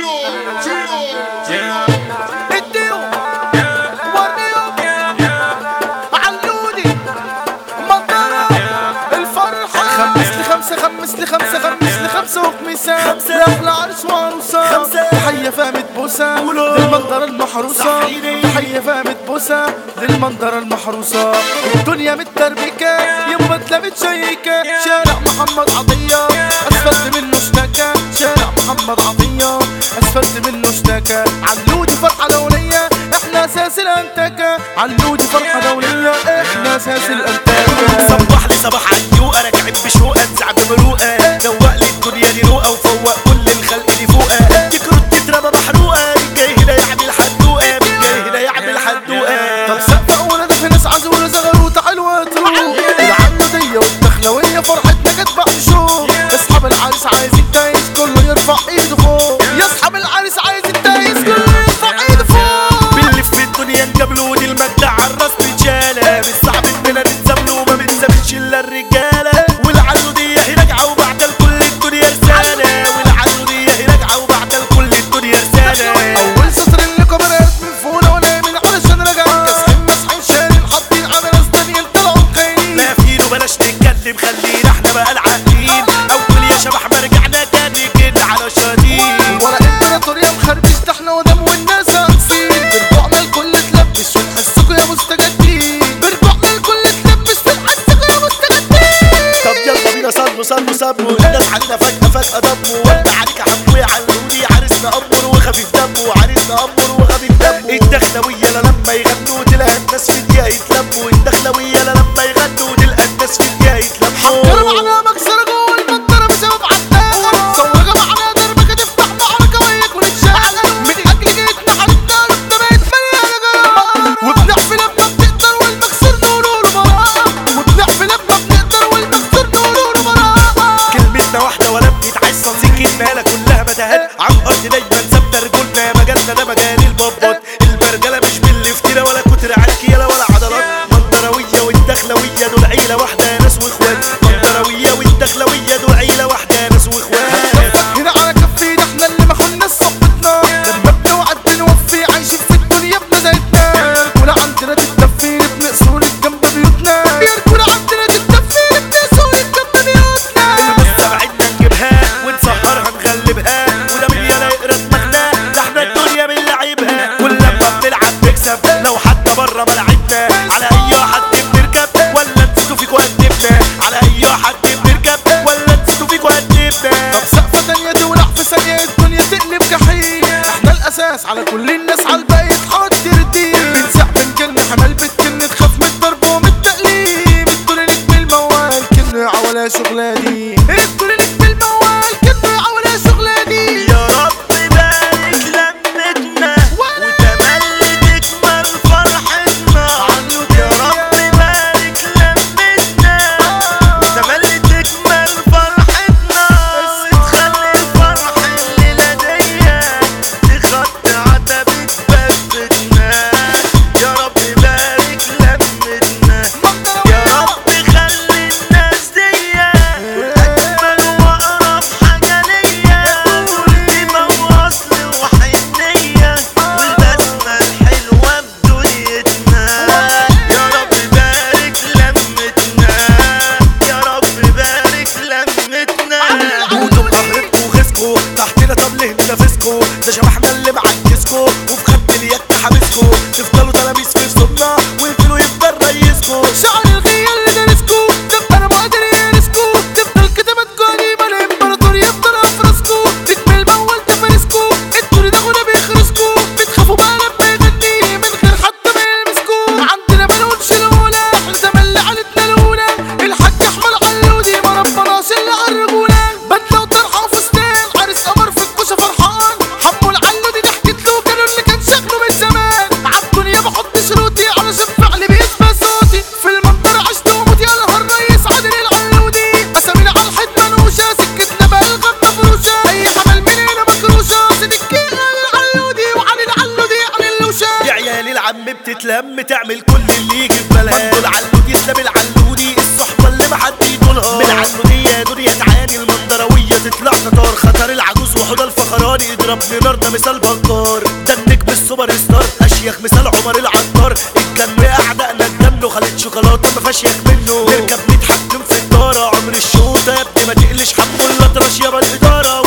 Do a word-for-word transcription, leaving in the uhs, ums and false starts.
Gino, Gino, Gino. اديهم وريهم علوني مطرة الفرحة. خمس لخمسة خمس لخمسة خمس لخمسة وخميسة لأحلى عرس وعروسة. تحية فامت بوسة للمنظرة المحروسة. تحية فامت بوسة للمنظرة المحروسة. الدنيا متدربكة يما اتلمت شيكة. شارع محمد عطية أسفلت منه اشتكى. شارع محمد عطية أسفلت منه اشتكى. علودي فرحة دولية احنا اساس الانتكة. علودي فرحة دولية احنا اساس الانتكة. صبح لي صباح عاليوقة راجعين بشوقة انزع بمروقة. دوق لي الدنيا دي روقة وفوق كل الخلق دي فوقة. تكرد تترمى محروقة من جاي هنا يعمل حدوقة. من جاي هنا يعمل حدوقة. طب سقف أولا في ناس عزولة زغروطة حلوة تروح. العنودية والدخلوية فرحتنا جت بعد شوق. اصحاب العريس عايز التايس كله يرفع ايده فوق. يا اصحاب العريس عايز التايس كله يرفع ايده فوق. بنلف في الدنيا نجابلوني المجدع عالراس رجالة. مش صعب اننا نتزاملوا وما بنسابلش الا الرجالة. والعنودية هي راجعة وبعد الكل الدنيا رسالة. والعنودية هي راجعة وبعد الكل الدنيا رسالة. اول سطر اللي كبرت من فونا ولا من علشان رجع. كاسحين مسحين شايلين حاطين على ناس تانيين طلعوا مخاينين. لا فين وبلاش نتكلم خلينا احنا بقى العاقلين. اول يا شبح ما رجعنا تاني كده على شديد. ولا امبراطورية مخربش ده احنا ودم والناس هنسين. برجوعنا الكل تلبس ونحسكوا يا مستجدين. برجوعنا الكل تلبس ونحسكوا يا مستجدين. طب يلا بينا صلوا صلوا صبوا. الناس علينا فجأة فجأة ضموا. وانت عليك يا حمو يعلوني. عريسنا أمر وخفيف دمه. عريسنا أمر وخفيف دمه. الدخلوية لا لما يغنوا تلاقي الناس في دقيقة يتلموا. الدخلوية لا لما يغنوا تلقى الناس في دقيقة يتلموا. حضروا معنا مكسرة جوه المنطرة بسبب عالداخل. صورة معنا دربكة تفتح معركة وياك ونتشاغل. من أجل جيتنا حالتنا قلوبنا بقت مليانة جرار. وبنحفل لما بنقدر والمكسور نقوله له براءة. وبنحفل لما بنقدر والمكسور نقوله له براءة. كلمتنا واحدة ولا بنتعصب. سكتنا كلها متاهات عن أرض دايما ثابتة. رجولنا مجالنا ده مجال البابات. البرجلة مش بالافتراء ولا كتر عركيلة ولا عضلات. منطروية والدخلوية دول عيلة واحدة ناس واخوات. منطروية والدخلوية دول عيلة واحدة ناس واخوات. هنا على كفينا احنا اللي ما خناش صحبتنا. لما بنوعد بنوفي عايشين في الدنيا بمزاجنا. يركونا عندنا تتدفين بنقصور جنب بيوتنا. يركونا عندنا تتدفين بنقصور جنب بيوتنا. بس بعدنا نجيبها ونسهرها نغلبها. وده مين يلا يقرا دماغنا. ده احنا الدنيا بنلعبها. ولما بنلعب نكسب لو حتى بره ملعبنا. على اي حد بنركب ولا نسيتوا فيكوا قدمنا. على اي حد بنركب ولا نسيتوا فيكوا قدمنا. طب سقفة تانية تولع في ثانية الدنيا تقلب جحيم. احنا الاساس على كل الناس على الباقي تحط ترديم. بنسع بنكن حمال بتكن تخاف من الضرب ومن التقليم. الدنيا نجم الموال كن عولا شغلاني. الدنيا نجم الموال كن عولا شغلاني. يا رب بارك لمتنا وتملي تكمل فرحتنا. يا رب بارك لمتنا وتملي تكمل فرحتنا. وتخلي الفرح الليلة ديا تخطي عتبة بفتنا. يا رب بارك لمتنا. يا رب خلي الناس ديا أجمل وأقرب حاجة ليا. والقيمة وأصل وحنية والبسمة الحلوة بدنيتنا. يا رب بارك لمتنا. يا رب بارك لمتنا. دودوا بقهرتكوا وغيظكوا تحتنا. طب ليه ننافسكوا؟ ده شبحنا اللي معجزكوا وفي خد اليد حابسكوا. تفضلوا تلاميذ في صدنا ويقفلوا يفضل ريسكوا. شعر الغية اللي دارسكو تبقى انا مقدر يارسكو. تفضل كتابتكو قديمة الامبراطور يفضل افرسكو. نجم المول تفارسكو انتوا ده غنى بيخرسكو. بتخافوا بقى لما يغني من غير حتى ما يلمسكو. عندنا بنقولش الاولى احنا تملي عيلتنا الاولى. الحاج احمد علودي ما ربناش الا الرجولة. بدلة وطرحة وفستان عريس قمر في الكوشة فرحان. حمو العلودي ضحكت له كانوا اللي كان شكله من زمان. عالدنيا بحط شروطي علشان فعلي بيسمع صوتي. في المنطرة عشت وموت يا نهار ريس عادل العلودي. اسامينا على الحيط منوشة سكتنا بلغم مفروشة. اي حمل مننا مكروشة سكتنا للعلودي وعلي العلودي علي اللوشة. يا عيال العم بتتلم تعمل كل اللي يجي في بالها. برضو العلودي يسلم العلودي الصحبة اللي محد يطولها. من العلودية دنيا تعاني المنظروية تطلع تطار خطر العجوز وحوض الفخر. الاسمراني يضربني نار ده مثال بكار، ده النجم السوبر ستار اشيخ مثال عمر العطار، الجن اعدائنا الجن خليط شوكولاته مفيهاش ياك منه، نركب نتحكم في الدارة عمر الشوطة يا ابني ما تقلش حمو الأطرش يابا الإدارة.